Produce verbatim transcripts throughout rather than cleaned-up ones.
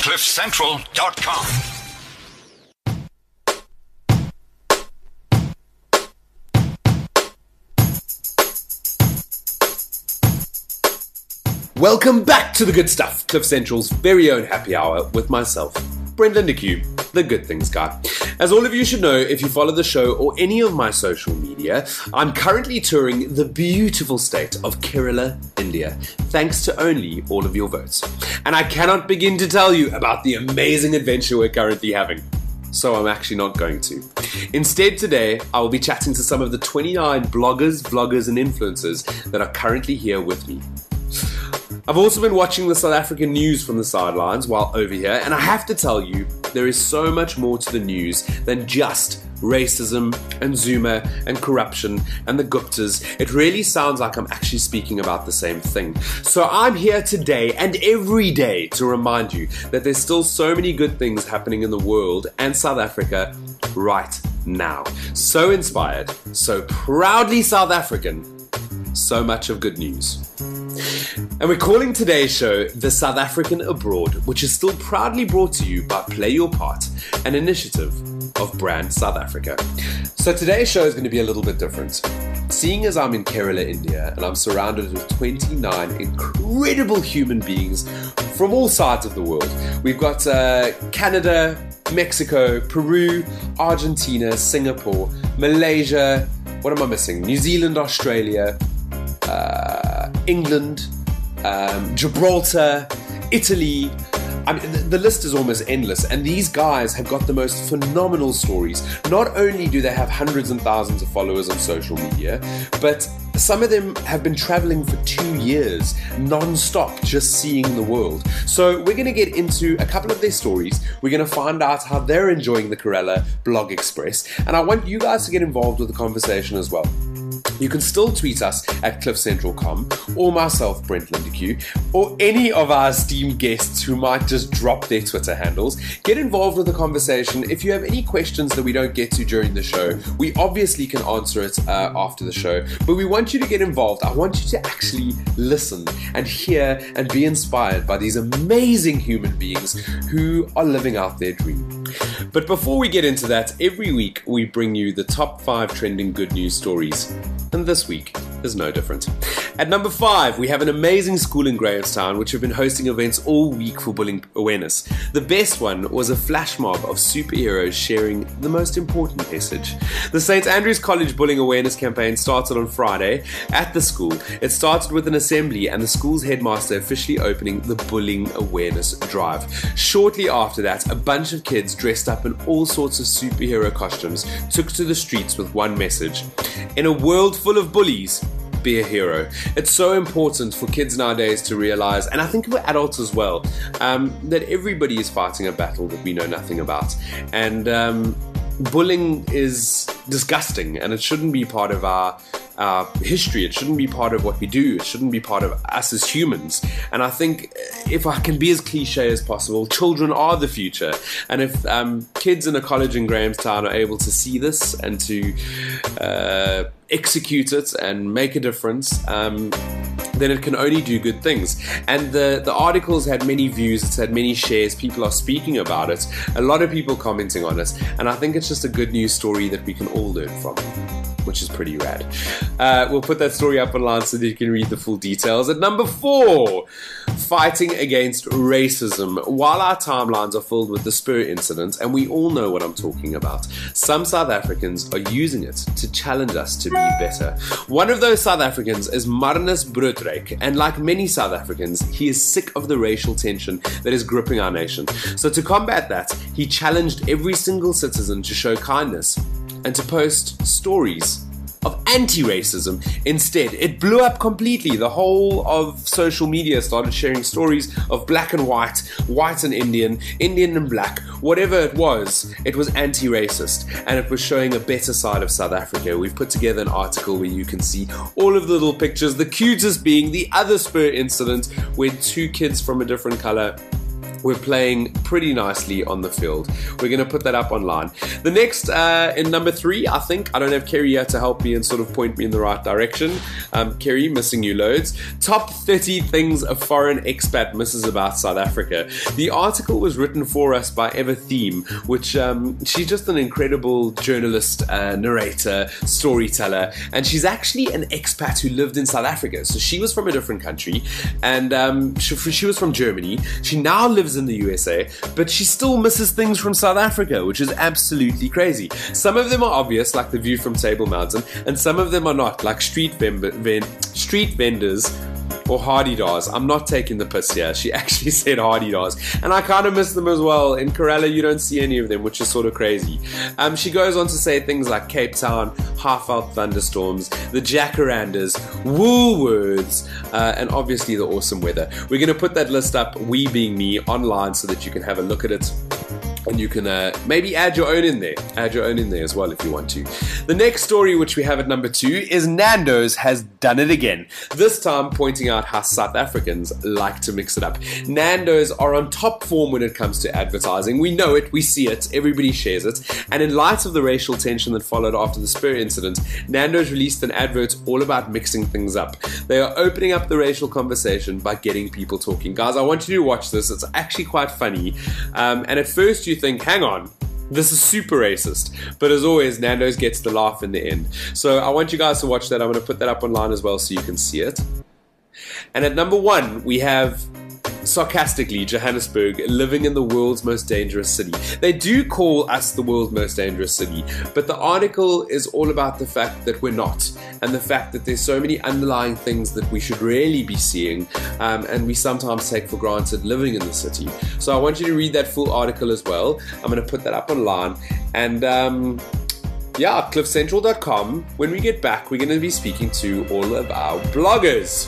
cliff central dot com. Welcome back to The Good Stuff, Cliff Central's very own happy hour with myself, Brent Lindeque, the Good Things Guy. As all of you should know, if you follow the show or any of my social media, I'm currently touring the beautiful state of Kerala, India, thanks to only all of your votes. And I cannot begin to tell you about the amazing adventure we're currently having. So I'm actually not going to. Instead today, I will be chatting to some of the twenty-nine bloggers, vloggers and influencers that are currently here with me. I've also been watching the South African news from the sidelines while over here, and I have to tell you, there is so much more to the news than just racism and Zuma and corruption and the Guptas. It really sounds like I'm actually speaking about the same thing. So I'm here today and every day to remind you that there's still so many good things happening in the world and South Africa right now. So inspired, so proudly South African, so much of good news. And we're calling today's show The South African Abroad, which is still proudly brought to you by Play Your Part, an initiative of Brand South Africa. So today's show is going to be a little bit different. Seeing as I'm in Kerala, India, and I'm surrounded with twenty-nine incredible human beings from all sides of the world. We've got uh, Canada, Mexico, Peru, Argentina, Singapore, Malaysia, what am I missing? New Zealand, Australia, uh, England, um, Gibraltar, Italy. I mean, the, the list is almost endless, and these guys have got the most phenomenal stories. Not only do they have hundreds and thousands of followers on social media, but some of them have been traveling for two years, non-stop, just seeing the world. So we're going to get into a couple of their stories. We're going to find out how they're enjoying the Kerala Blog Express, and I want you guys to get involved with the conversation as well. You can still tweet us at cliff central dot com, or myself, Brent Lindeque, or any of our esteemed guests who might just drop their Twitter handles. Get involved with the conversation. If you have any questions that we don't get to during the show, we obviously can answer it uh, after the show, but we want you to get involved. I want you to actually listen and hear and be inspired by these amazing human beings who are living out their dream. But before we get into that, every week we bring you the top five trending good news stories. And this week is no different. At number five, we have an amazing school in Grahamstown which have been hosting events all week for bullying awareness. The best one was a flash mob of superheroes sharing the most important message. The Saint Andrews College Bullying Awareness campaign started on Friday at the school. It started with an assembly and the school's headmaster officially opening the Bullying Awareness Drive. Shortly after that, a bunch of kids dressed up in all sorts of superhero costumes took to the streets with one message. In a world full of bullies, be a hero. It's so important for kids nowadays to realize, and I think for adults as well, um, that everybody is fighting a battle that we know nothing about. And um, bullying is disgusting, and it shouldn't be part of our Uh, history. It shouldn't be part of what we do. It shouldn't be part of us as humans. And I think if I can be as cliche as possible, children are the future. And if um, kids in a college in Grahamstown are able to see this and to uh, execute it and make a difference, um, then it can only do good things. And the, the articles had many views, it's had many shares, people are speaking about it, a lot of people commenting on it, and I think it's just a good news story that we can all learn from, which is pretty rad. Uh, we'll put that story up online so that you can read the full details. At number four, fighting against racism. While our timelines are filled with the Spur incident, and we all know what I'm talking about, some South Africans are using it to challenge us to be better. One of those South Africans is Marnus Broodryk, and like many South Africans, he is sick of the racial tension that is gripping our nation. So to combat that, he challenged every single citizen to show kindness and to post stories of anti-racism instead. It blew up completely. The whole of social media started sharing stories of black and white, white and Indian, Indian and black, whatever it was, it was anti-racist, and it was showing a better side of South Africa. We've put together an article where you can see all of the little pictures, the cutest being the other Spur incident where two kids from a different color we're playing pretty nicely on the field. We're going to put that up online. The next, uh, in number three, I think, I don't have Kerry here to help me and sort of point me in the right direction. Um, Kerry, missing you loads. Top thirty things a foreign expat misses about South Africa. The article was written for us by Eva Thiem, which um, she's just an incredible journalist, uh, narrator, storyteller, and she's actually an expat who lived in South Africa. So she was from a different country, and um, she, she was from Germany. She now lives in the U S A, but she still misses things from South Africa, which is absolutely crazy. Some of them are obvious, like the view from Table Mountain, and some of them are not, like street, vem- ven- street vendors or Hardy-Dars. I'm not taking the piss here. She actually said Hardy-Dars, and I kind of miss them as well. In Kerala, you don't see any of them, which is sort of crazy. Um, she goes on to say things like Cape Town, half-out thunderstorms, the jacarandas, Woolworths, uh, and obviously the awesome weather. We're going to put that list up, we being me, online so that you can have a look at it. And you can uh, maybe add your own in there. Add your own in there as well if you want to. The next story, which we have at number two, is Nando's has done it again. This time pointing out how South Africans like to mix it up. Nando's are on top form when it comes to advertising. We know it, we see it, everybody shares it. And in light of the racial tension that followed after the Spur incident, Nando's released an advert all about mixing things up. They are opening up the racial conversation by getting people talking. Guys, I want you to watch this. It's actually quite funny. Um, and at first you think, hang on, this is super racist. But as always, Nando's gets the laugh in the end. So I want you guys to watch that. I'm going to put that up online as well so you can see it. And at number one, we have, sarcastically, Johannesburg living in the world's most dangerous city. They do call us the world's most dangerous city, but the article is all about the fact that we're not, and the fact that there's so many underlying things that we should really be seeing, um, and we sometimes take for granted living in the city. So I want you to read that full article as well. I'm going to put that up online, and um, yeah, cliff central dot com. When we get back, we're going to be speaking to all of our bloggers.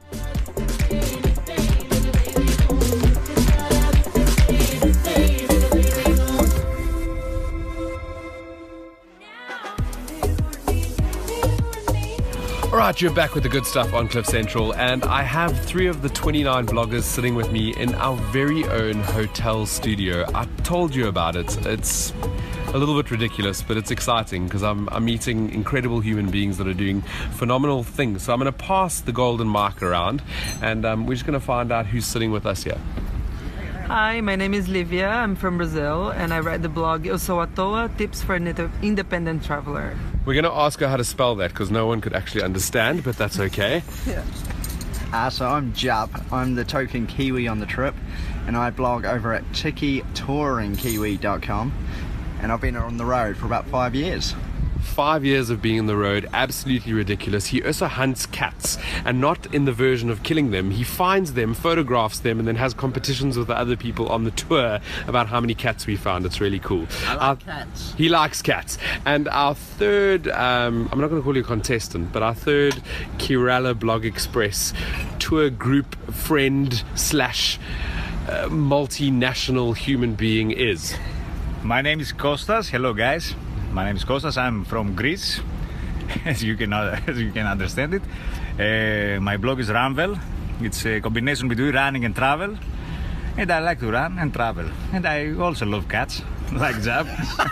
Alright, you're back with the good stuff on Cliff Central, and I have three of the twenty-nine bloggers sitting with me in our very own hotel studio. I told you about it. It's a little bit ridiculous, but it's exciting because I'm, I'm meeting incredible human beings that are doing phenomenal things. So I'm going to pass the golden mic around, and um, we're just going to find out who's sitting with us here. Hi, my name is Livia. I'm from Brazil, and I write the blog Eu Sou à Toa, Tips for an Independent Traveler. We're going to ask her how to spell that because no one could actually understand, but that's okay. Yeah. Uh, so I'm Jub. I'm the token Kiwi on the trip, and I blog over at tiki touring kiwi dot com, and I've been on the road for about five years. Five years of being on the road, absolutely ridiculous. He also hunts cats, and not in the version of killing them. He finds them, photographs them, and then has competitions with the other people on the tour about how many cats we found. It's really cool. I like our, cats. He likes cats. And our third, um, I'm not going to call you a contestant, but our third Kerala Blog Express tour group friend slash uh, multinational human being is... My name is Kostas. Hello, guys. My name is Kostas. I'm from Greece, as you can as you can understand it. Uh, my blog is Runvel. It's a combination between running and travel, and I like to run and travel. And I also love cats, like Jab.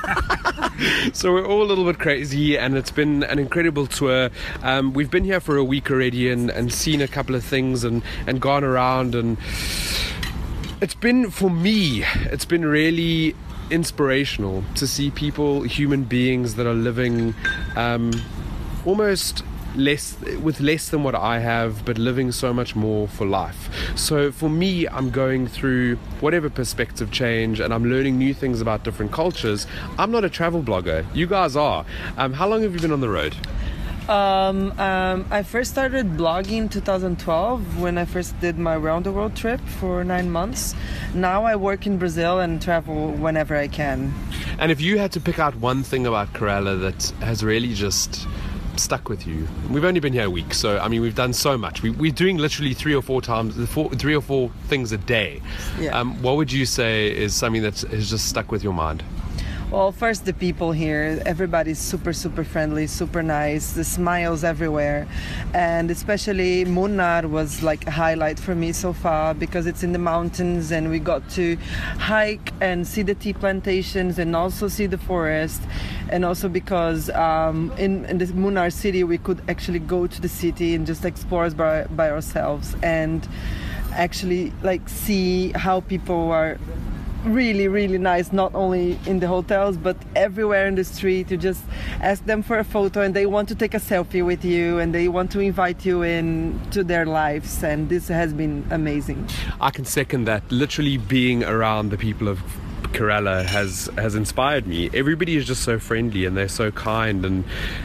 So we're all a little bit crazy, and it's been an incredible tour. Um, we've been here for a week already, and, and seen a couple of things, and, and gone around, and it's been, for me, it's been really inspirational to see people, human beings that are living um, almost less with less than what I have, but living so much more for life. So for me, I'm going through whatever perspective change, and I'm learning new things about different cultures. I'm not a travel blogger. You guys are. Um, how long have you been on the road? Um, um, I first started blogging in two thousand twelve when I first did my round the world trip for nine months. Now I work in Brazil and travel whenever I can. And if you had to pick out one thing about Kerala that has really just stuck with you, we've only been here a week, so I mean we've done so much. We, we're doing literally three or four times, four, three or four things a day. Yeah. Um, what would you say is something that has just stuck with your mind? Well, first the people here, everybody's super, super friendly, super nice, the smiles everywhere. And especially Munnar was like a highlight for me so far because it's in the mountains and we got to hike and see the tea plantations and also see the forest. And also because um, in, in the Munnar city we could actually go to the city and just explore by, by ourselves and actually like see how people are really, really nice, not only in the hotels but everywhere in the street. You just ask them for a photo and they want to take a selfie with you and they want to invite you in to their lives, and this has been amazing. I can second that. Literally being around the people of Kerala has has inspired me. Everybody is just so friendly and they're so kind, and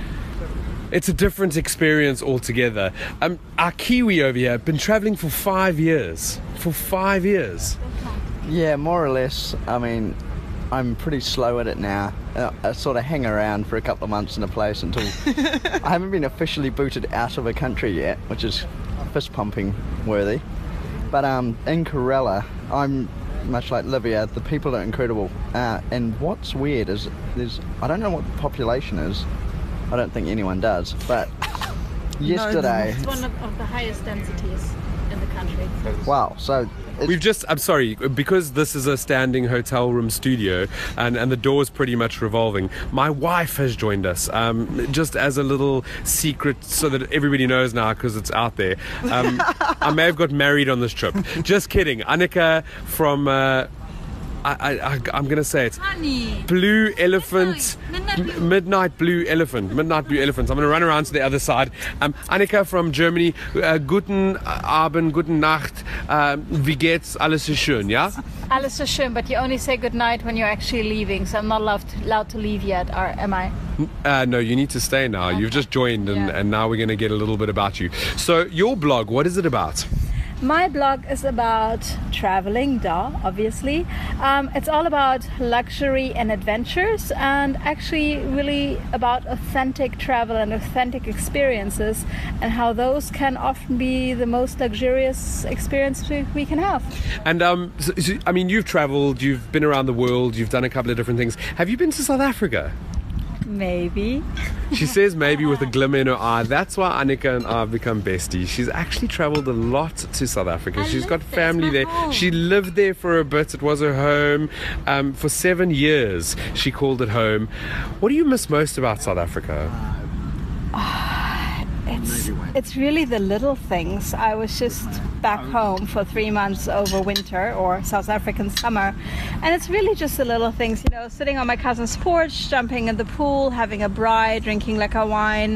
it's a different experience altogether. Um, our Kiwi over here been traveling for five years. For five years. Yeah, more or less. I mean, I'm pretty slow at it now. Uh, I sort of hang around for a couple of months in a place until I haven't been officially booted out of a country yet, which is fist pumping worthy. But um, in Kerala, I'm much like Livia. The people are incredible. Uh, and what's weird is there's I don't know what the population is. I don't think anyone does. But yesterday, It's one of, of the highest densities in the country. wow. So it's, We've just, I'm sorry, because this is a standing hotel room studio and, and the door is pretty much revolving, my wife has joined us, um, just as a little secret so that everybody knows now because it's out there. Um, I may have got married on this trip. Just kidding. Annika from... Uh, I, I, I'm going to say it. Honey. Blue Elephant, Midnight, Midnight M- Midnight Blue Elephant, Midnight Blue Elephant. I'm going to run around to the other side. Um, Annika from Germany, uh, guten Abend, guten Nacht, um, wie geht's, alles ist schön, ja? Alles so schön, but you only say goodnight when you're actually leaving, so I'm not allowed to, allowed to leave yet, or am I? Uh, no, you need to stay now. You've just joined and, Yeah. and now we're going to get a little bit about you. So your blog, what is it about? My blog is about traveling, duh, obviously. Um, it's all about luxury and adventures, and actually really about authentic travel and authentic experiences, and how those can often be the most luxurious experience we, we can have. And um, so, so, I mean, you've traveled, you've been around the world, you've done a couple of different things. Have you been to South Africa? Maybe. She says maybe with a glimmer in her eye. That's why Annika and I have become besties. She's actually travelled a lot to South Africa. I She's got lived there. family It's my there. home. She lived there for a bit. It was her home. Um, for seven years, she called it home. What do you miss most about South Africa? It's, it's really the little things. I was just back home for three months over winter, or South African summer, and it's really just the little things, you know, sitting on my cousin's porch, jumping in the pool, having a braai, drinking lekker wine.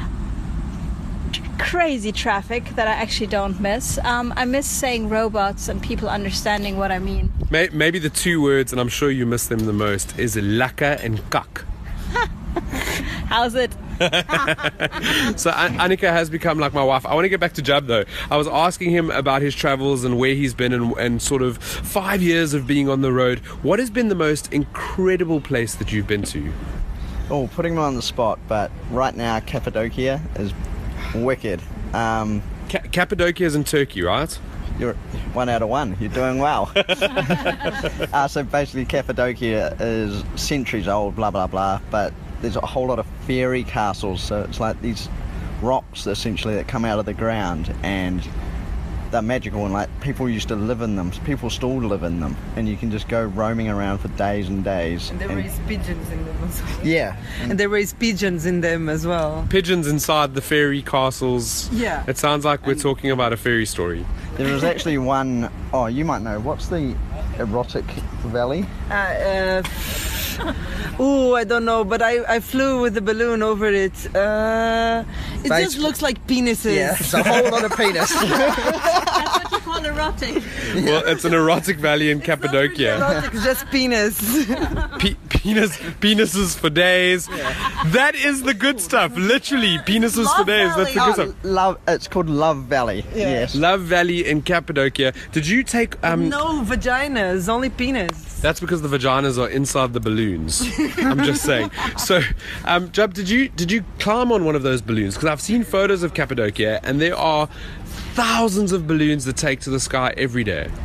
Crazy traffic that I actually don't miss. Um, I miss saying robots and people understanding what I mean. May- Maybe the two words, and I'm sure you miss them the most, is lekker and kak. How's it? So An- Annika has become like my wife. I want to get back to Jab though. I was asking him about his travels and where he's been and, and sort of five years of being on the road. What has been the most incredible place that you've been to? oh, putting me on the spot, but right now Cappadocia is wicked. Um, Ca- Cappadocia is in Turkey, right? You're one out of one. You're doing well. uh, so basically, Cappadocia is centuries old, blah blah blah. But there's a whole lot of fairy castles. So it's like these rocks essentially that come out of the ground, and they're magical. And like people used to live in them. People still live in them, and you can just go roaming around for days and days. And they raise pigeons in them as well. Yeah. And they raise pigeons in them as well. Pigeons inside the fairy castles. Yeah. It sounds like we're talking about a fairy story. There was actually one, oh, you might know. What's the erotic valley? Uh, uh, oh, I don't know, but I, I flew with the balloon over it. Uh, it Base- just looks like penises. Yeah, it's a whole lot of penis. That's what you call erotic. Well, it's an erotic valley in Cappadocia. Erotic, it's just penis. Pe- penis, penises for days. That is the good stuff. Literally, penises for Love days. That's the good Oh, stuff. love, it's called Love Valley. Yes. Love Valley in Cappadocia. Did you take um? No vaginas, only penis. That's because the vaginas are inside the balloons. I'm just saying. So, um, Jab, did you did you climb on one of those balloons? Because I've seen photos of Cappadocia, and there are thousands of balloons that take to the sky every day.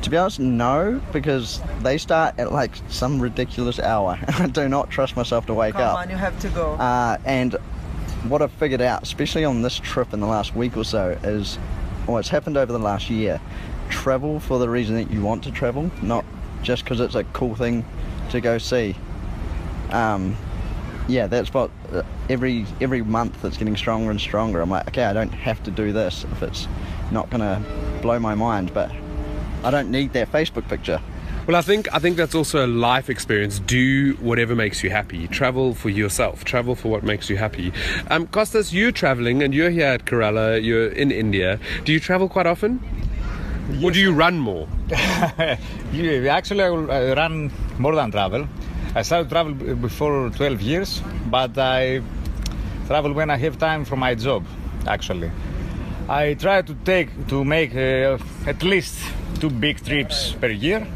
To be honest, no, because they start at like some ridiculous hour. I do not trust myself to wake Come up. on, you have to go. Uh, and what I've figured out, especially on this trip in the last week or so, is what's happened over the last year. Travel for the reason that you want to travel, not just because it's a cool thing to go see. Um, yeah, that's what uh, every every month it's getting stronger and stronger. I'm like, okay, I don't have to do this if it's not gonna blow my mind, but I don't need that Facebook picture. Well, I think I think that's also a life experience. Do whatever makes you happy. Travel for yourself. Travel for what makes you happy. Um, Kostas, you're traveling and you're here at Kerala. You're in India. Do you travel quite often? Yes. Or do you run more? You- Actually, I will uh, run more than travel. I started travel b- before twelve years, but I travel when I have time from my job, actually. I try to take to make uh, at least two big trips per year.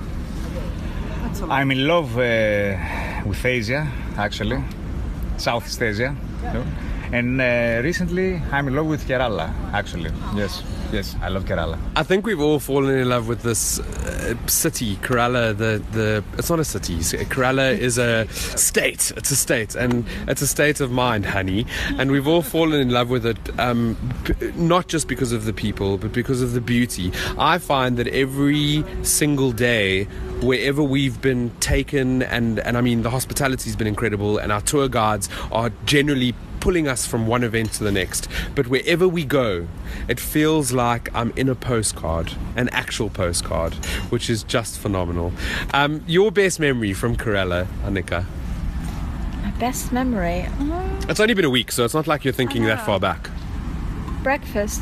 I'm in love uh, with Asia, actually, Southeast Asia. No? And uh, recently, I'm in love with Kerala, actually. Yes, yes, I love Kerala. I think we've all fallen in love with this uh, city, Kerala. The the it's not a city. Kerala is a state. It's a state, and it's a state of mind, honey. And we've all fallen in love with it, um, p- not just because of the people, but because of the beauty. I find that every single day, wherever we've been taken, and and I mean the hospitality's been incredible, and our tour guides are generally pulling us from one event to the next, but wherever we go, it feels like I'm in a postcard, an actual postcard, which is just phenomenal. Um, your best memory from Kerala, Annika? My best memory? Oh, It's only been a week, so it's not like you're thinking that far back. breakfast.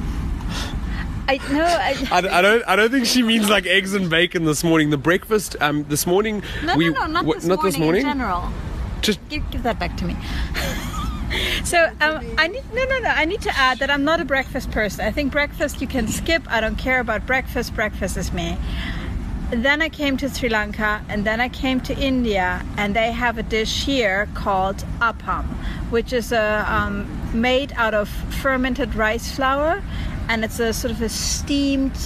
I no, I, I, I don't. I don't think she means like eggs and bacon this morning. The breakfast um, this morning. no, we, no, no, not, w- this, not morning this morning. in general. Just Give, give that back to me. So um, I need no no no I need to add that I'm not a breakfast person. I think breakfast you can skip. I don't care about breakfast. Breakfast is me. Then I came to Sri Lanka, and then I came to India, and they have a dish here called appam, which is a um, made out of fermented rice flour, and it's a sort of a steamed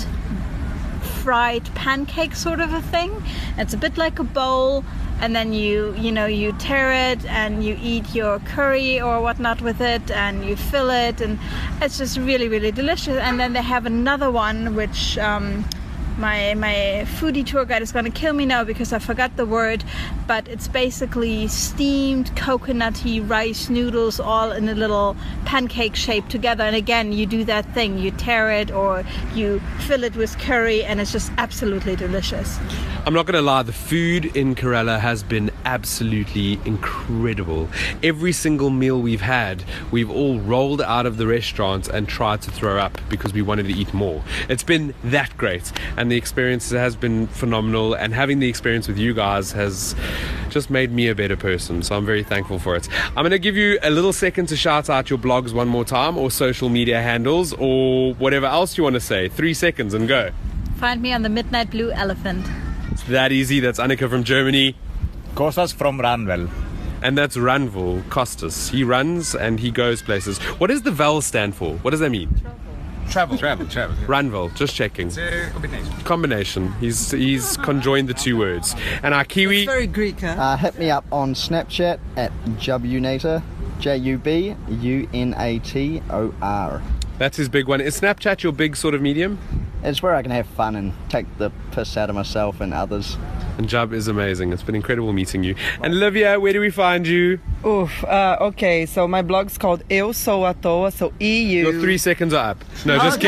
fried pancake sort of a thing. It's a bit like a bowl, and then you you know you tear it and you eat your curry or whatnot with it, and you fill it, and it's just really really delicious. And then they have another one which um, my my foodie tour guide is going to kill me now because I forgot the word, but it's basically steamed coconutty rice noodles all in a little pancake shape together. And again, you do that thing, you tear it or you fill it with curry, and it's just absolutely delicious. I'm not going to lie, the food in Kerala has been absolutely incredible. Every single meal we've had, we've all rolled out of the restaurant and tried to throw up because we wanted to eat more. It's been that great, and the experience has been phenomenal, and having the experience with you guys has just made me a better person, so I'm very thankful for it. I'm going to give you a little second to shout out your blogs one more time, or social media handles, or whatever else you want to say. Three seconds and go. Find me on the Midnight Blue Elephant. It's that easy. That's Annika from Germany. Kostas from Ranvel. And that's Ranvel Costas. He runs and he goes places. What does the Vel stand for? What does that mean? Travel, travel, travel. Ranvel, just checking. It's a combination. Combination. He's he's conjoined the two words. And our Kiwi. Very Greek, huh? Uh, hit me up on Snapchat at Jubunator, J U B U N A T O R. That's his big one. Is Snapchat your big sort of medium? It's where I can have fun and take the piss out of myself and others. And Jub is amazing. It's been incredible meeting you. And Olivia, where do we find you? Oof. Uh, okay, so my blog's called Eu Sou à Toa, so E U. Your three seconds are up. No, just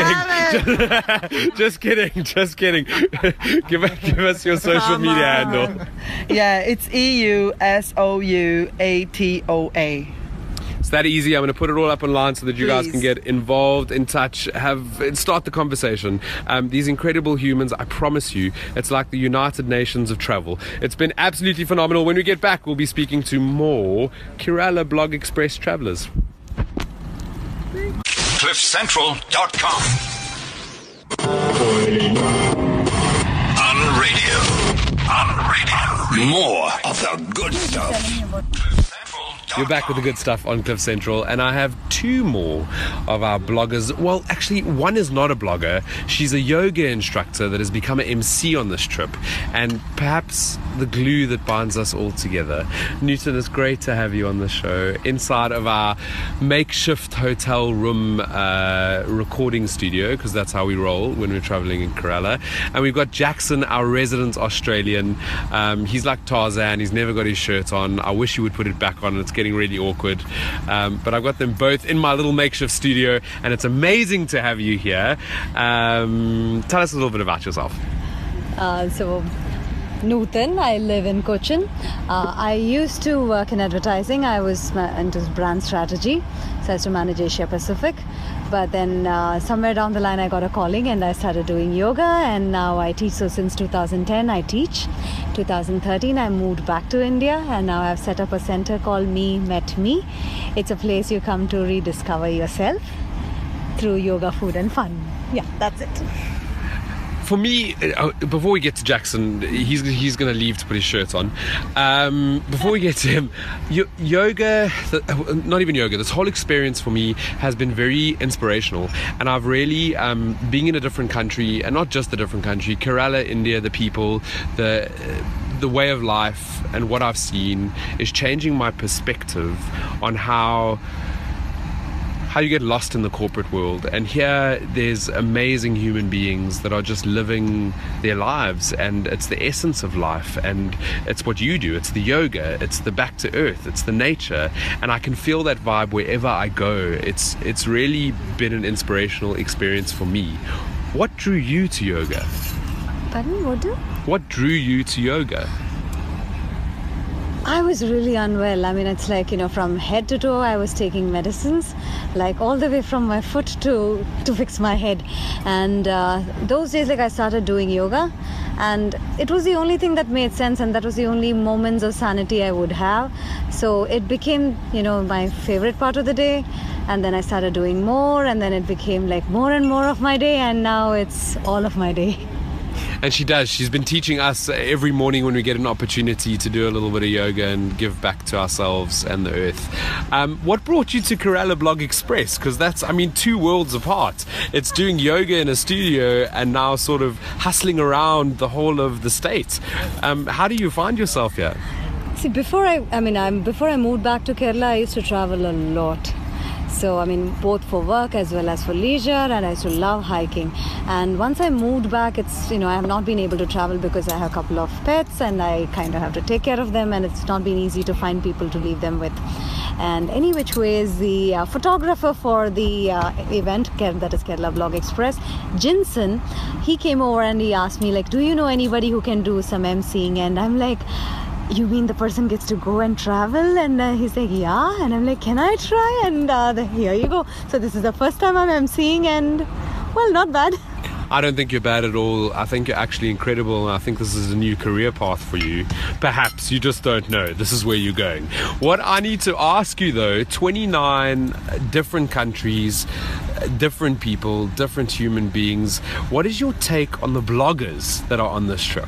Oh, kidding. Just kidding. Just kidding. give, us, give us your social Come media on. handle. Yeah, it's E U S O U A T O A. It's that easy. I'm going to put it all up online so that you guys Please. can get involved, in touch, have start the conversation. Um, these incredible humans, I promise you, it's like the United Nations of travel. It's been absolutely phenomenal. When we get back, we'll be speaking to more Kerala Blog Express travelers. cliff central dot com. On radio. On radio. More of the good stuff. cliff central You're back with the good stuff on Cliff Central, and I have two more of our bloggers. Well, actually, one is not a blogger. She's a yoga instructor that has become an M C on this trip, and perhaps the glue that binds us all together. Newton, it's great to have you on the show inside of our makeshift hotel room uh, recording studio, because that's how we roll when we're traveling in Kerala. And we've got Jackson, our resident Australian. Um, he's like Tarzan. He's never got his shirt on. I wish he would put it back on. It's getting really awkward. Um, but I've got them both in my little makeshift studio, and it's amazing to have you here. Um, tell us a little bit about yourself. Uh, so, Newton, I live in Cochin. Uh, I used to work in advertising. I was into brand strategy, so I used to manage Asia Pacific. But then uh, somewhere down the line I got a calling and I started doing yoga, and now I teach. So since two thousand ten I teach. two thousand thirteen I moved back to India, and now I've set up a center called Me Met Me. It's a place you come to rediscover yourself through yoga, food and fun. Yeah, that's it. For me, uh, before we get to Jackson, he's he's going to leave to put his shirt on. Um, before we get to him, y- yoga, the, not even yoga, this whole experience for me has been very inspirational. And I've really, um, being in a different country, and not just a different country, Kerala, India, the people, the... the way of life and what I've seen is changing my perspective on how how you get lost in the corporate world. And here there's amazing human beings that are just living their lives, and it's the essence of life, and it's what you do. It's the yoga, it's the back to earth, it's the nature, and I can feel that vibe wherever I go. It's it's really been an inspirational experience for me. What drew you to yoga? Pardon, what do? What drew you to yoga? I was really unwell. I mean, it's like, you know, from head to toe I was taking medicines, like all the way from my foot to to fix my head. And uh, those days, like, I started doing yoga, and it was the only thing that made sense, and that was the only moments of sanity I would have. So it became, you know, my favorite part of the day. And then I started doing more, and then it became like more and more of my day, and now it's all of my day. And she does. She's been teaching us every morning when we get an opportunity to do a little bit of yoga and give back to ourselves and the earth. Um, what brought you to Kerala Blog Express? Because that's, I mean, two worlds apart. It's doing yoga in a studio and now sort of hustling around the whole of the state. Um, how do you find yourself here? See, before I, I mean, I'm before I moved back to Kerala, I used to travel a lot. So, I mean, both for work as well as for leisure, and I used to love hiking. And once I moved back, it's, you know, I have not been able to travel because I have a couple of pets and I kind of have to take care of them, and it's not been easy to find people to leave them with. And any which ways, the uh, photographer for the uh, event, that is Kerala Blog Express, Jinson, he came over and he asked me, like, do you know anybody who can do some emceeing? And I'm like, you mean the person gets to go and travel? And uh, he's like, yeah. And I'm like, can I try? And uh, the, here you go. So this is the first time I'm emceeing, and well, not bad. I don't think you're bad at all. I think you're actually incredible, and I think this is a new career path for you. Perhaps you just don't know. This is where you're going. What I need to ask you though, twenty-nine different countries, different people, different human beings. What is your take on the bloggers that are on this trip?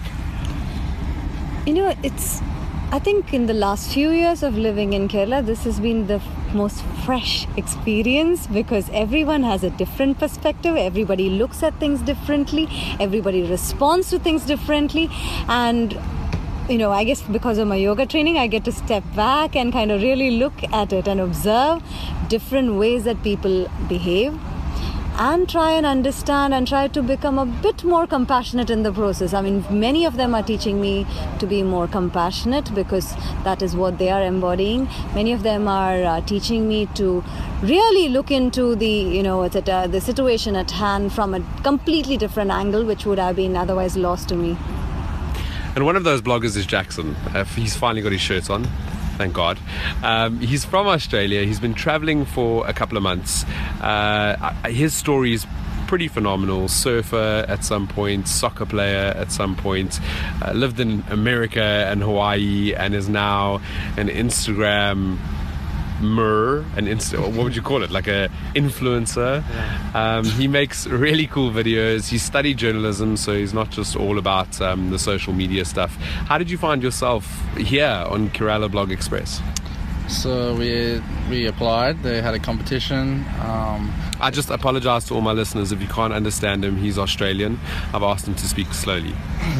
You know, it's, I think in the last few years of living in Kerala, this has been the most fresh experience, because everyone has a different perspective, everybody looks at things differently, everybody responds to things differently. And, you know, I guess because of my yoga training, I get to step back and kind of really look at it and observe different ways that people behave, and try and understand and try to become a bit more compassionate in the process. I mean, many of them are teaching me to be more compassionate, because that is what they are embodying. Many of them are uh, teaching me to really look into the, you know, the, uh, the situation at hand from a completely different angle, which would have been otherwise lost to me. And one of those bloggers is Jackson. Uh, he's finally got his shirt on. Thank God. Um, he's from Australia. He's been traveling for a couple of months. Uh, his story is pretty phenomenal. Surfer at some point, soccer player at some point, uh, lived in America and Hawaii, and is now an Instagram mer, an insta- what would you call it? Like a influencer. Um, he makes really cool videos. He studied journalism, so he's not just all about um, the social media stuff. How did you find yourself here on Kerala Blog Express? So we we applied. They had a competition. Um, I just apologize to all my listeners if you can't understand him. He's Australian. I've asked him to speak slowly.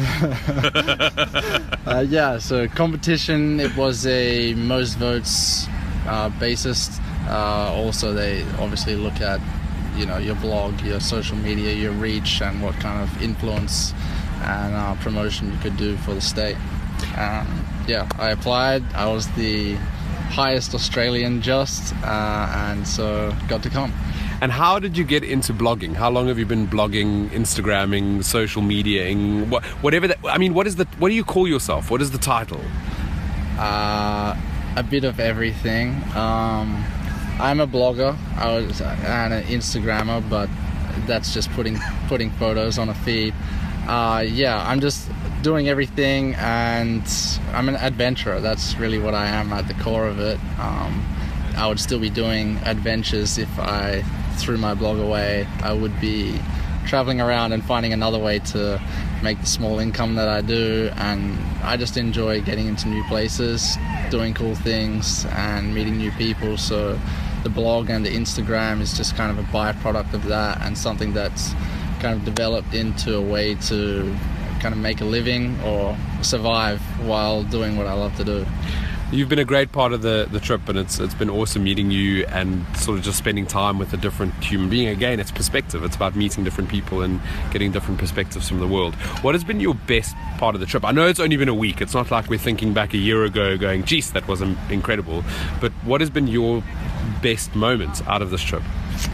uh, yeah, so competition, it was a most votes uh, basis. Uh, also, they obviously look at, you know, your blog, your social media, your reach, and what kind of influence and uh, promotion you could do for the state. Um, yeah, I applied. I was the highest Australian just, uh, and so got to come. And how did you get into blogging? How long have you been blogging, Instagramming, social mediaing, wh- whatever that, I mean, what is the, what do you call yourself? What is the title? Uh, a bit of everything. Um, I'm a blogger I was, and an Instagrammer, but that's just putting putting photos on a feed. Uh, yeah, I'm just doing everything, and I'm an adventurer. That's really what I am at the core of it. Um, I would still be doing adventures if I threw my blog away. I would be traveling around and finding another way to make the small income that I do, and I just enjoy getting into new places, doing cool things and meeting new people. So the blog and the Instagram is just kind of a byproduct of that, and something that's kind of developed into a way to kind of make a living or survive while doing what I love to do. You've been a great part of the, the trip, and it's it's been awesome meeting you and sort of just spending time with a different human being. Again, it's perspective. It's about meeting different people and getting different perspectives from the world. What has been your best part of the trip? I know it's only been a week. It's not like we're thinking back a year ago going, geez, that was incredible. But what has been your best moment out of this trip?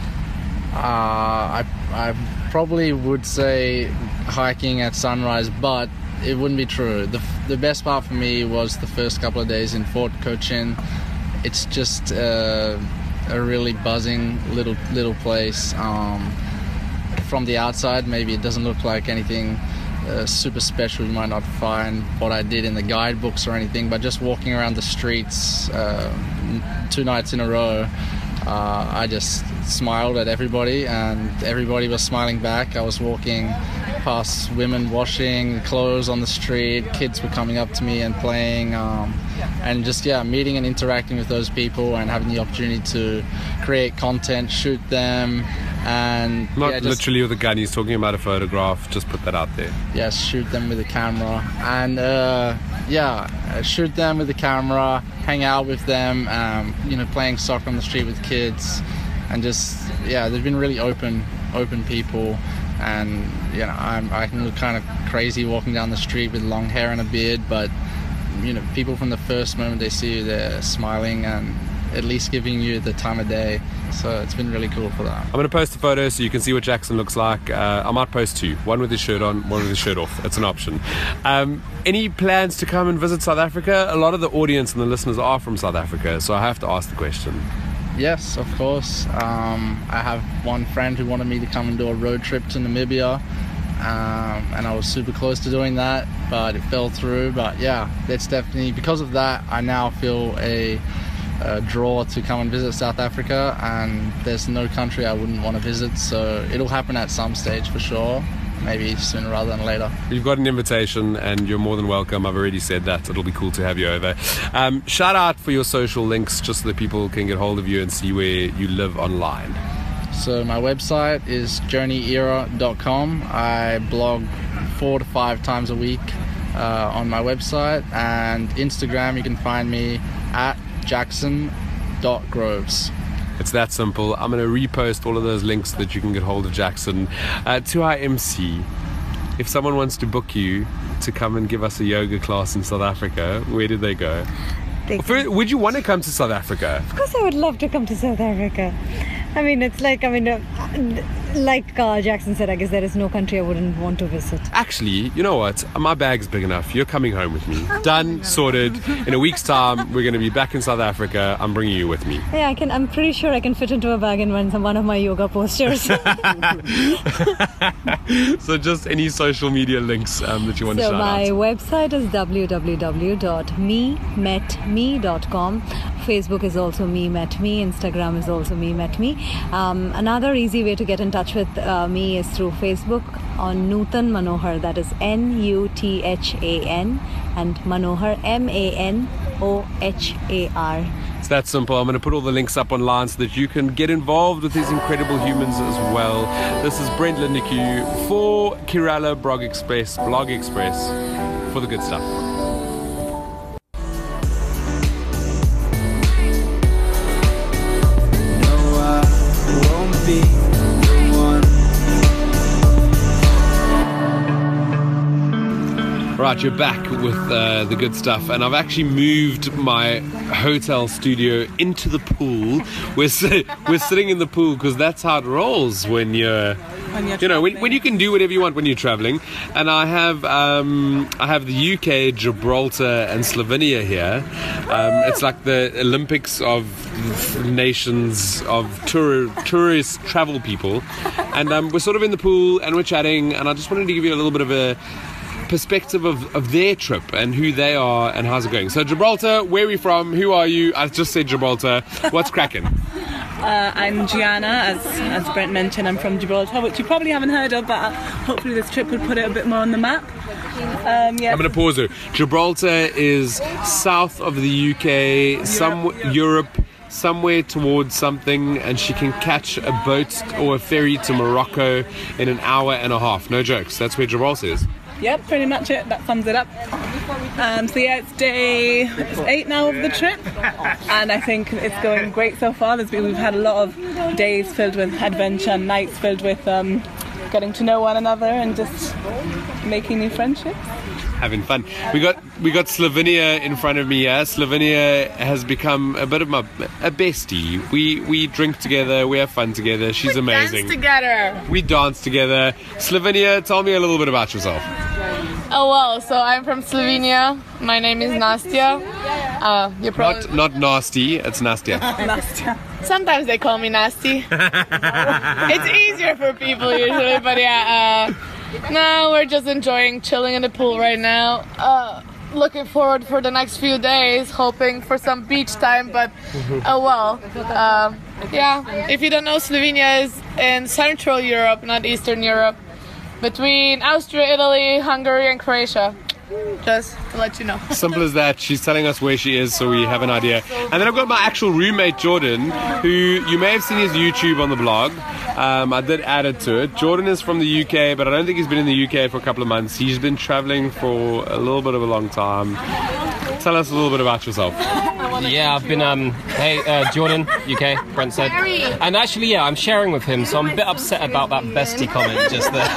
Uh, I, I probably would say hiking at sunrise, but it wouldn't be true. The, the best part for me was the first couple of days in Fort Cochin. It's just uh, a really buzzing little little place. Um, from the outside, maybe it doesn't look like anything uh, super special. You might not find what I did in the guidebooks or anything, but just walking around the streets uh, two nights in a row, uh, I just smiled at everybody, and everybody was smiling back. I was walking past women washing clothes on the street, kids were coming up to me and playing, um, and just yeah meeting and interacting with those people and having the opportunity to create content, shoot them, and not yeah, just, literally with a gun. He's talking about a photograph. Just put that out there. Yeah, shoot them with a camera, and uh, yeah, shoot them with a camera, hang out with them, um, you know, playing soccer on the street with kids, and just yeah, they've been really open, open people. And you know, I'm, I can look kind of crazy walking down the street with long hair and a beard, but you know, people from the first moment they see you, they're smiling and at least giving you the time of day. So it's been really cool for that. I'm going to post a photo so you can see what Jackson looks like. Uh, I might post two, one with his shirt on, one with his shirt off. It's an option. Um, any plans to come and visit South Africa? A lot of the audience and the listeners are from South Africa, so I have to ask the question. Yes, of course. Um, I have one friend who wanted me to come and do a road trip to Namibia, um, and I was super close to doing that, but it fell through. But yeah, it's definitely, because of that, I now feel a, a draw to come and visit South Africa, and there's no country I wouldn't want to visit, so it'll happen at some stage for sure. Maybe sooner rather than later. You've got an invitation and you're more than welcome. I've already said that. It'll be cool to have you over. Um, shout out for your social links just so that people can get hold of you and see where you live online. So my website is journey era dot com. I blog four to five times a week uh, on my website, and Instagram you can find me at jackson dot groves. It's that simple. I'm going to repost all of those links so that you can get hold of Jackson. Uh, to our M C, if someone wants to book you to come and give us a yoga class in South Africa, where do they go? They First, would you want to come to South Africa? Of course I would love to come to South Africa. I mean, it's like, I mean, uh, like uh, Jackson said, I guess there is no country I wouldn't want to visit. Actually, you know what? My bag's big enough. You're coming home with me. Done, sorted. In a week's time, we're going to be back in South Africa. I'm bringing you with me. Yeah, I can. I'm pretty sure I can fit into a bag in one, one of my yoga postures. So just any social media links um, that you want so to shout out. So my website is w w w dot me met me dot com. Facebook is also Me Met Me. Instagram is also Me Met Me. Um, another easy way to get in touch with uh, me is through Facebook on Nutan Manohar. That is N U T H A N, and Manohar M A N O H A R. It's that simple. I'm going to put all the links up online so that you can get involved with these incredible humans as well. This is Brent Lindeque for Kerala Blog Express, Blog Express, for the good stuff. Right, you're back with uh, the good stuff, and I've actually moved my hotel studio into the pool. We're si- we're sitting in the pool because that's how it rolls when you're, when you're you know, when, when you can do whatever you want when you're traveling. And I have um, I have the U K, Gibraltar, and Slovenia here. Um, it's like the Olympics of nations of tour tourist travel people, and um, we're sort of in the pool and we're chatting. And I just wanted to give you a little bit of a perspective of, of their trip and who they are and how's it going. So Gibraltar, where are we from? Who are you? I just said Gibraltar. What's cracking? Uh, I'm Gianna, as, as Brent mentioned. I'm from Gibraltar, which you probably haven't heard of, but hopefully this trip would put it a bit more on the map. Um, yeah. I'm going to pause there. Gibraltar is south of the U K, Europe, some Europe. Europe somewhere towards something, and she can catch a boat or a ferry to Morocco in an hour and a half. No jokes. That's where Gibraltar is. Yep, pretty much it. That sums it up. Um, so yeah, it's day it's eight now of the trip, and I think it's going great so far. There's been, we've had a lot of days filled with adventure, nights filled with um, getting to know one another and just making new friendships. Having fun. We got we got Slovenia in front of me here. Slovenia has become a bit of my a bestie. We we drink together, we have fun together. She's we amazing. We dance together. We dance together. Slovenia, tell me a little bit about yourself. Oh well, so I'm from Slovenia. My name is Nastya. Uh, you're probably not not nasty. It's Nastya. Nastya. Sometimes they call me Nasty. It's easier for people usually, but yeah. Uh, No, we're just enjoying chilling in the pool right now. Uh, looking forward for the next few days, hoping for some beach time, but oh well. Uh, yeah, if you don't know, Slovenia is in Central Europe, not Eastern Europe, between Austria, Italy, Hungary and Croatia. Just to let you know. Simple as that. She's telling us where she is so we have an idea. And then I've got my actual roommate Jordan, who you may have seen his YouTube on the blog. Um, I did add it to it. Jordan is from the U K, but I don't think he's been in the U K for a couple of months. He's been traveling for a little bit of a long time. Tell us a little bit about yourself. Yeah, I've been, um, hey, uh, Jordan, U K, Brent said. And actually, yeah, I'm sharing with him, so I'm a bit upset about that bestie comment just there.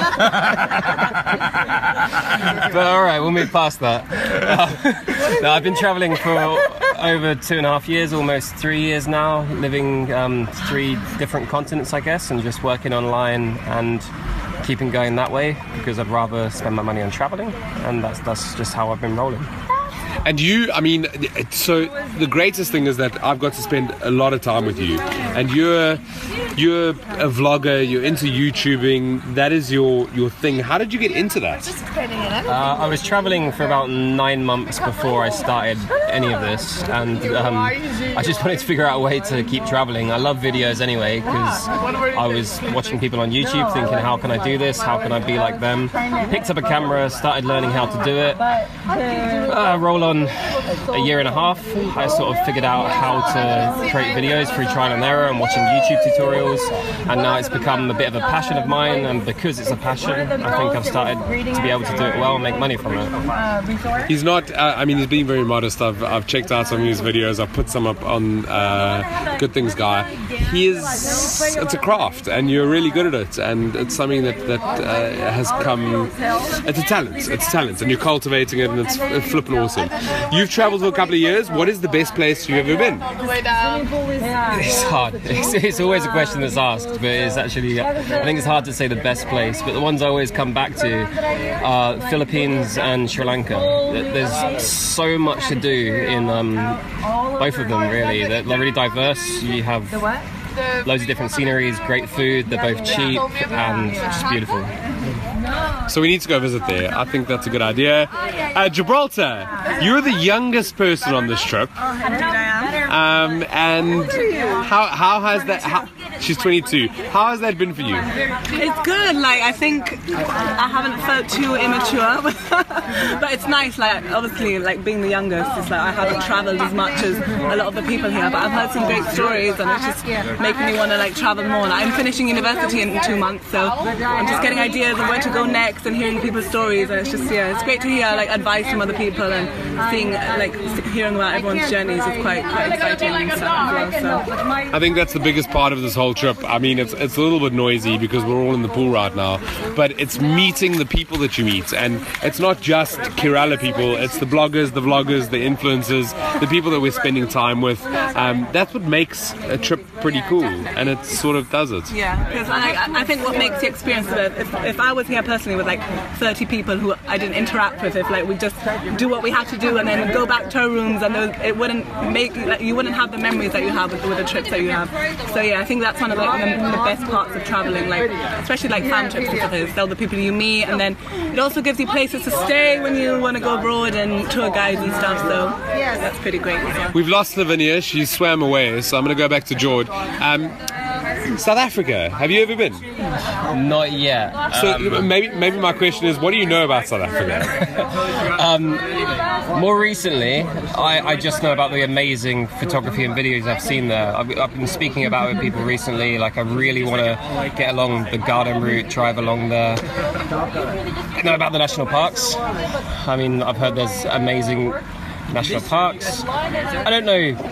But alright, we'll move past that. Uh, no, I've been traveling for over two and a half years, almost three years now, living um, three different continents, I guess, and just working online and keeping going that way because I'd rather spend my money on traveling, and that's that's just how I've been rolling. And you, I mean, so the greatest thing is that I've got to spend a lot of time with you. And you're you're a vlogger, you're into YouTubing, that is your, your thing. How did you get into that? Uh, I was traveling for about nine months before I started any of this. And um, I just wanted to figure out a way to keep traveling. I love videos anyway, because I was watching people on YouTube thinking, how can I do this? How can I be like them? Picked up a camera, started learning how to do it. Uh, roll on a year and a half, I sort of figured out how to create videos through trial and error and watching YouTube tutorials, and now it's become a bit of a passion of mine, and because it's a passion, I think I've started to be able to do it well and make money from it. He's not, uh, I mean, he's being very modest. I've, I've checked out some of his videos, I've put some up on uh, Good Things Guy. He is, it's a craft, and you're really good at it, and it's something that, that uh, has come, it's a talent, it's talent, and you're cultivating it, and it's flipping awesome. You've traveled for a couple of years. What is the best place you've ever been? It's hard. It's, it's always a question that's asked, but it's actually, I think it's hard to say the best place, but the ones I always come back to are Philippines and Sri Lanka. There's so much to do in um, both of them, really. They're, they're really diverse. You have loads of different sceneries, great food, they're both cheap and just beautiful. So we need to go visit there. I think that's a good idea. Uh, Gibraltar, you're the youngest person on this trip. Um, and how how has that? How, She's twenty-two. How has that been for you? It's good. Like I think I haven't felt too immature, but it's nice. Like obviously, like being the youngest, it's like I haven't travelled as much as a lot of the people here. But I've heard some great stories, and it's just making me want to like travel more. Like, I'm finishing university in two months, so I'm just getting ideas of where to go next and hearing people's stories. And it's just yeah, it's great to hear like advice from other people and seeing like hearing about everyone's journeys is quite quite exciting and stuff as well. So I think that's the biggest part of this whole trip. I mean, it's it's a little bit noisy because we're all in the pool right now, but it's meeting the people that you meet, and it's not just Kerala people. It's the bloggers, the vloggers, the influencers, the people that we're spending time with. Um, that's what makes a trip pretty cool, and it sort of does it. Yeah, because I, I think what makes the experience of it, if, if I was here personally with like thirty people who I didn't interact with, if like we just do what we had to do and then go back to our rooms, and those, it wouldn't make like, you wouldn't have the memories that you have with, with the trips that you have. So yeah, I think that's one of like the, the best parts of traveling, like especially like fan trips and stuff. Is they're the people you meet, and then it also gives you places to stay when you want to go abroad and tour guides and stuff. So that's pretty great. So. We've lost Lavinia. She swam away, so I'm going to go back to George. Um, South Africa. Have you ever been? Not yet. So um, maybe maybe my question is, what do you know about South Africa? um, more recently, I, I just know about the amazing photography and videos I've seen there. I've, I've been speaking about it with people recently. Like I really want to get along the garden route, drive along there. I know about the national parks. I mean, I've heard there's amazing national parks. I don't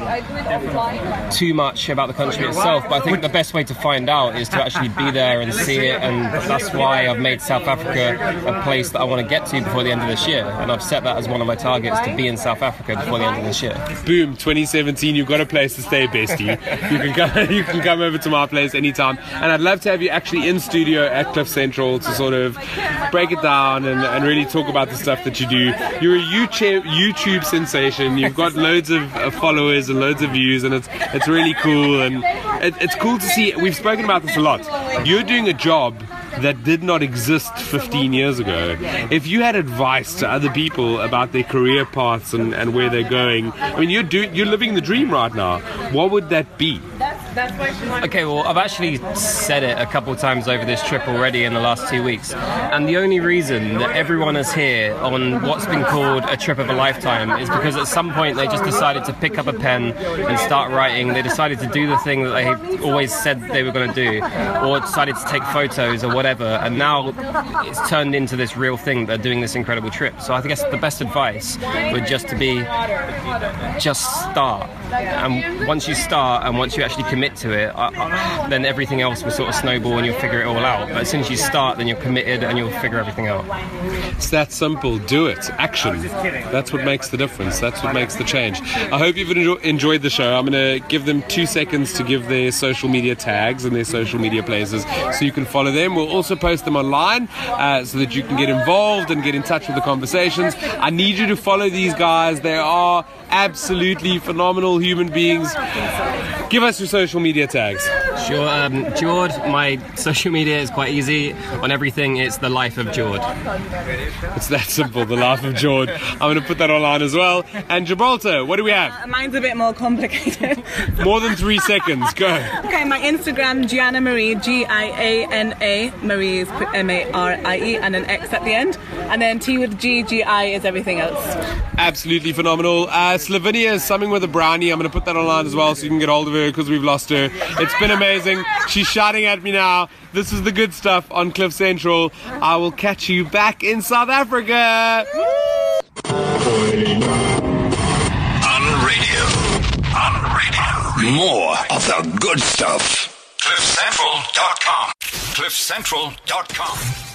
know too much about the country itself, but I think the best way to find out is to actually be there and see it, and that's why I've made South Africa a place that I want to get to before the end of this year, and I've set that as one of my targets, to be in South Africa before the end of this year. Boom, twenty seventeen, you've got a place to stay, bestie. You can come, you can come over to my place anytime, and I'd love to have you actually in studio at Cliff Central to sort of break it down and, and really talk about the stuff that you do. You're a YouTube, YouTube sensation. You've got loads of followers and loads of views, and it's it's really cool, and it, it's cool to see. We've spoken about this a lot. You're doing a job that did not exist fifteen years ago. If you had advice to other people about their career paths and, and where they're going, I mean, you're do, you're living the dream right now. What would that be? Okay, well, I've actually said it a couple of times over this trip already in the last two weeks, and the only reason that everyone is here on what's been called a trip of a lifetime is because at some point they just decided to pick up a pen and start writing. They decided to do the thing that they always said they were going to do, or decided to take photos or whatever, and now it's turned into this real thing. They're doing this incredible trip. So I guess the best advice would just to be, just start. And once you start and once you actually commit to it, uh, uh, then everything else will sort of snowball and you'll figure it all out. But as soon as you start, then you're committed and you'll figure everything out. It's that simple. Do it. Action. That's what makes the difference. That's what makes the change. I hope you've enjo- enjoyed the show. I'm going to give them two seconds to give their social media tags and their social media places so you can follow them. We'll also post them online uh, so that you can get involved and get in touch with the conversations. I need you to follow these guys. They are absolutely phenomenal human beings. Give us your social media tags. Sure, um, Jord, my social media is quite easy. On everything, it's The Life of Jord. It's that simple, The Life of Jord. I'm going to put that online as well. And Gibraltar, what do we have? Uh, mine's a bit more complicated. More than three seconds, go. Okay, my Instagram, Gianna Marie, G I A N A, Marie is M A R I E, and an X at the end. And then T with G, G I is everything else. Absolutely phenomenal. Uh, Slovenia is something with a brownie. I'm going to put that online as well so you can get hold of her because we've lost her. It's been amazing. She's shouting at me now. This is the good stuff on Cliff Central. I will catch you back in South Africa. On radio. On radio. More of the good stuff. cliff central dot com. cliff central dot com.